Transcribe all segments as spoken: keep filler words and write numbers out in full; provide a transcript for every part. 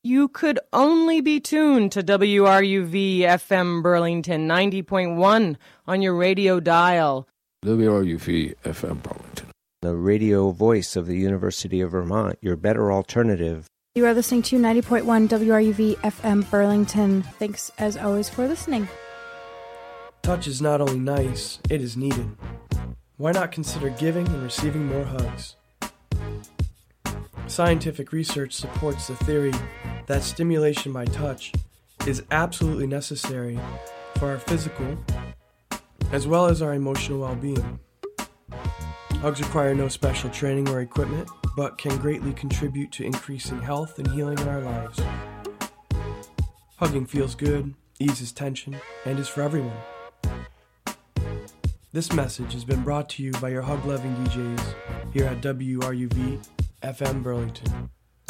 You could only be tuned to W R U V F M Burlington ninety point one on your radio dial. W R U V F M Burlington, the radio voice of the University of Vermont, your better alternative. You are listening to ninety point one W R U V F M Burlington. Thanks, as always, for listening. Touch is not only nice, it is needed. Why not consider giving and receiving more hugs? Scientific research supports the theory that stimulation by touch is absolutely necessary for our physical as well as our emotional well-being. Hugs require no special training or equipment, but can greatly contribute to increasing health and healing in our lives. Hugging feels good, eases tension, and is for everyone. This message has been brought to you by your hug-loving D Js here at W R U V F M Burlington.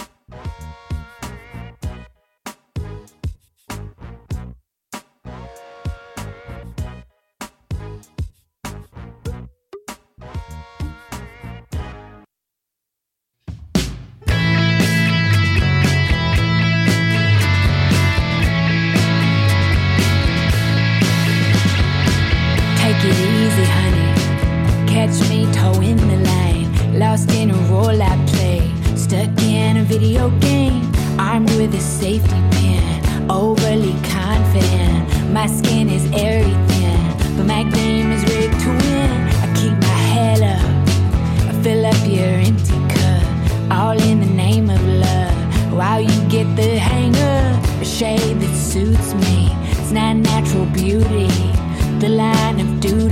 Take it easy, honey. Catch me towing the line. Lost in a rollout play. Stuck in a video game. Armed with a safety pin. Overly confident. My skin is airy thin. But my game is rigged to win. I keep my head up. I fill up your empty cup. All in the name of love. While you get the hang of a shade that suits me. It's not natural beauty. The line of duty